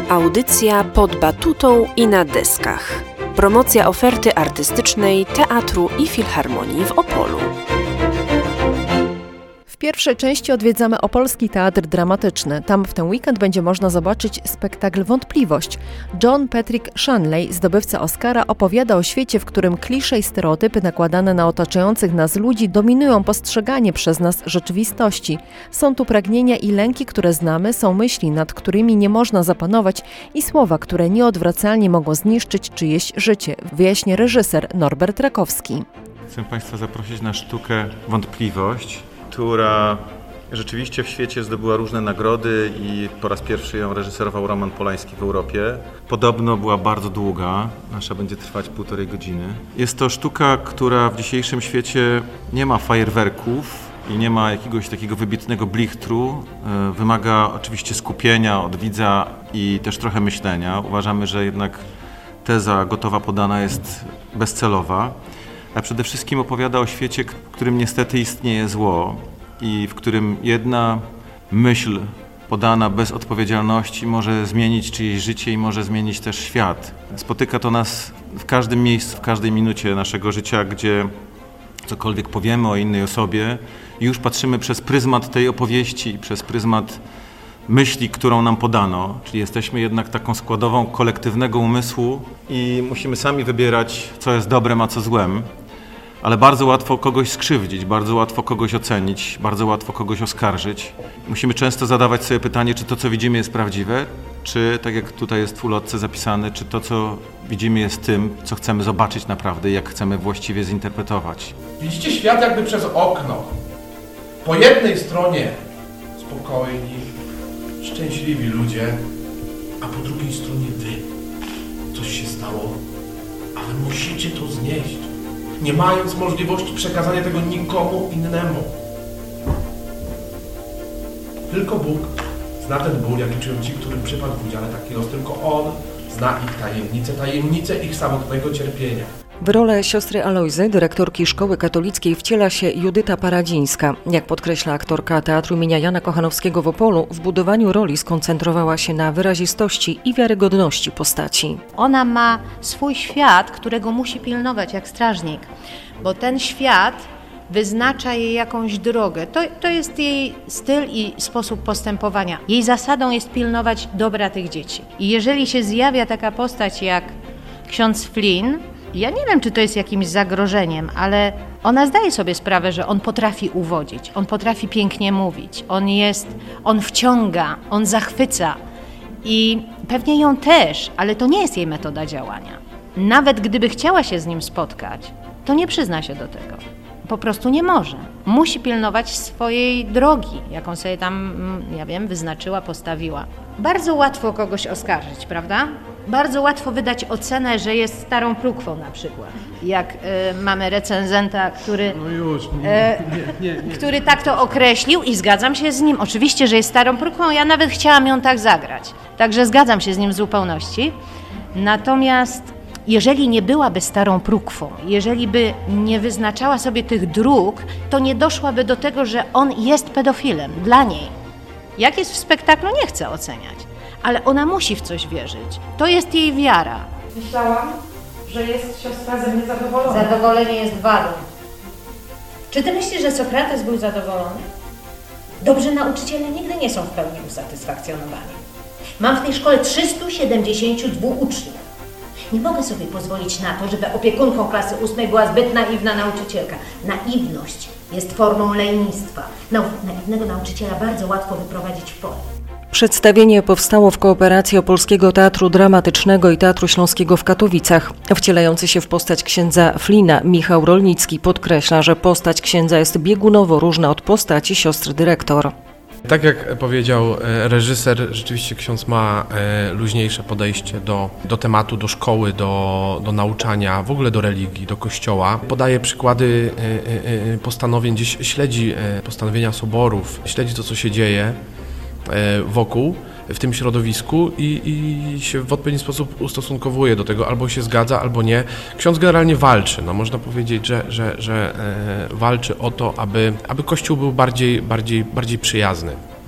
Audycja pod batutą i na deskach. Promocja oferty artystycznej Teatru i Filharmonii w Opolu. W pierwszej części odwiedzamy Opolski Teatr Dramatyczny. Tam w ten weekend będzie można zobaczyć spektakl Wątpliwość. John Patrick Shanley, zdobywca Oscara, opowiada o świecie, w którym klisze i stereotypy nakładane na otaczających nas ludzi dominują postrzeganie przez nas rzeczywistości. Są tu pragnienia i lęki, które znamy, są myśli, nad którymi nie można zapanować i słowa, które nieodwracalnie mogą zniszczyć czyjeś życie, wyjaśnia reżyser Norbert Rakowski. Chcę Państwa zaprosić na sztukę Wątpliwość, która rzeczywiście w świecie zdobyła różne nagrody i po raz pierwszy ją reżyserował Roman Polański w Europie. Podobno była bardzo długa, nasza będzie trwać 1,5 godziny. Jest to sztuka, która w dzisiejszym świecie nie ma fajerwerków i nie ma jakiegoś takiego wybitnego blichtru. Wymaga oczywiście skupienia od widza i też trochę myślenia. Uważamy, że jednak teza gotowa podana jest bezcelowa. A przede wszystkim opowiada o świecie, w którym niestety istnieje zło i w którym jedna myśl podana bez odpowiedzialności może zmienić czyjeś życie i może zmienić też świat. Spotyka to nas w każdym miejscu, w każdej minucie naszego życia, gdzie cokolwiek powiemy o innej osobie, już patrzymy przez pryzmat tej opowieści, przez pryzmat myśli, którą nam podano, czyli jesteśmy jednak taką składową kolektywnego umysłu i musimy sami wybierać, co jest dobrem, a co złem, ale bardzo łatwo kogoś skrzywdzić, bardzo łatwo kogoś ocenić, bardzo łatwo kogoś oskarżyć. Musimy często zadawać sobie pytanie, czy to, co widzimy, jest prawdziwe, czy, tak jak tutaj jest w ulotce zapisane, czy to, co widzimy, jest tym, co chcemy zobaczyć naprawdę i jak chcemy właściwie zinterpretować. Widzicie świat jakby przez okno. Po jednej stronie spokojni, szczęśliwi ludzie, a po drugiej stronie wy. Coś się stało, a wy musicie to znieść, nie mając możliwości przekazania tego nikomu innemu. Tylko Bóg zna ten ból, jaki czują ci, którym przypadł w udziale taki los. Tylko On zna ich tajemnice ich samotnego cierpienia. W rolę siostry Alojzy, dyrektorki Szkoły Katolickiej, wciela się Judyta Paradzińska. Jak podkreśla aktorka Teatru im. Jana Kochanowskiego w Opolu, w budowaniu roli skoncentrowała się na wyrazistości i wiarygodności postaci. Ona ma swój świat, którego musi pilnować jak strażnik, bo ten świat wyznacza jej jakąś drogę. To jest jej styl i sposób postępowania. Jej zasadą jest pilnować dobra tych dzieci. I jeżeli się zjawia taka postać jak ksiądz Flynn, ja nie wiem, czy to jest jakimś zagrożeniem, ale ona zdaje sobie sprawę, że on potrafi uwodzić, on potrafi pięknie mówić, on wciąga, on zachwyca i pewnie ją też, ale to nie jest jej metoda działania. Nawet gdyby chciała się z nim spotkać, to nie przyzna się do tego. Po prostu nie może. Musi pilnować swojej drogi, jaką sobie tam, wyznaczyła, postawiła. Bardzo łatwo kogoś oskarżyć, prawda? Bardzo łatwo wydać ocenę, że jest starą plukwą na przykład. Jak mamy recenzenta, który tak to określił i zgadzam się z nim. Oczywiście, że jest starą plukwą, ja nawet chciałam ją tak zagrać. Także zgadzam się z nim w zupełności. Natomiast jeżeli nie byłaby starą plukwą, jeżeli by nie wyznaczała sobie tych dróg, to nie doszłaby do tego, że on jest pedofilem dla niej. Jak jest w spektaklu, nie chcę oceniać, ale ona musi w coś wierzyć. To jest jej wiara. Myślałam, że jest siostra ze mnie zadowolona. Zadowolenie jest wadą. Czy ty myślisz, że Sokrates był zadowolony? Dobrzy nauczyciele nigdy nie są w pełni usatysfakcjonowani. Mam w tej szkole 372 uczniów. Nie mogę sobie pozwolić na to, żeby opiekunką klasy 8 była zbyt naiwna nauczycielka. Naiwność jest formą lenistwa. Naiwnego nauczyciela bardzo łatwo wyprowadzić w pole. Przedstawienie powstało w kooperacji Opolskiego Teatru Dramatycznego i Teatru Śląskiego w Katowicach. Wcielający się w postać księdza Flynna Michał Rolnicki podkreśla, że postać księdza jest biegunowo różna od postaci siostry dyrektor. Tak jak powiedział reżyser, rzeczywiście ksiądz ma luźniejsze podejście do tematu, do szkoły, do nauczania, w ogóle do religii, do kościoła. Podaje przykłady postanowień, gdzieś śledzi postanowienia soborów, śledzi to, co się dzieje wokół, w tym środowisku i się w odpowiedni sposób ustosunkowuje do tego, albo się zgadza, albo nie. Ksiądz generalnie walczy, można powiedzieć, że walczy o to, aby Kościół był bardziej przyjazny.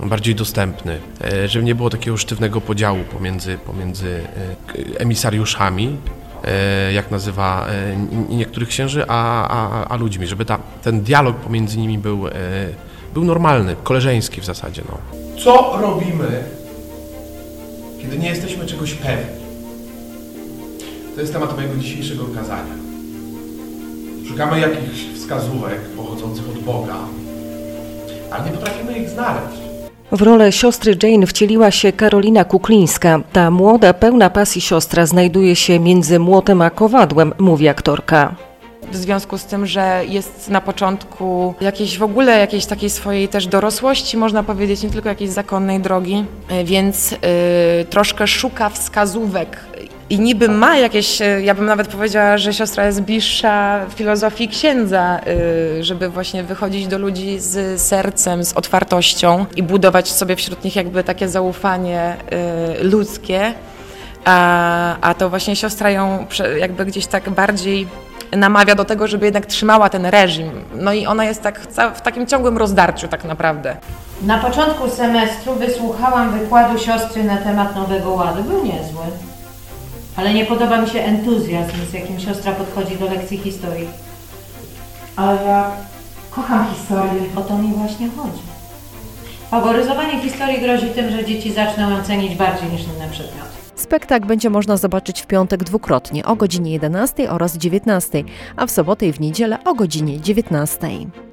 bardziej dostępny, żeby nie było takiego sztywnego podziału pomiędzy emisariuszami, jak nazywa niektórych księży, a ludźmi, żeby ten dialog pomiędzy nimi był normalny, koleżeński w zasadzie. No. Co robimy, kiedy nie jesteśmy czegoś pewni? To jest temat mojego dzisiejszego kazania. Szukamy jakichś wskazówek pochodzących od Boga, ale nie potrafimy ich znaleźć. W rolę siostry Jane wcieliła się Karolina Kuklińska. Ta młoda, pełna pasji siostra znajduje się między młotem a kowadłem, mówi aktorka. W związku z tym, że jest na początku jakiejś takiej swojej też dorosłości, można powiedzieć, nie tylko jakiejś zakonnej drogi, więc troszkę szuka wskazówek. I niby ma jakieś, ja bym nawet powiedziała, że siostra jest bliższa filozofii księdza, żeby właśnie wychodzić do ludzi z sercem, z otwartością i budować sobie wśród nich jakby takie zaufanie ludzkie, a to właśnie siostra ją jakby gdzieś tak bardziej namawia do tego, żeby jednak trzymała ten reżim. No i ona jest tak w takim ciągłym rozdarciu tak naprawdę. Na początku semestru wysłuchałam wykładu siostry na temat Nowego Ładu. Był niezły. Ale nie podoba mi się entuzjazm, z jakim siostra podchodzi do lekcji historii. Ale ja kocham historię. O to mi właśnie chodzi. Faworyzowanie historii grozi tym, że dzieci zaczną ją cenić bardziej niż inne przedmioty. Spektakl będzie można zobaczyć w piątek dwukrotnie o godzinie 11 oraz 19, a w sobotę i w niedzielę o godzinie 19.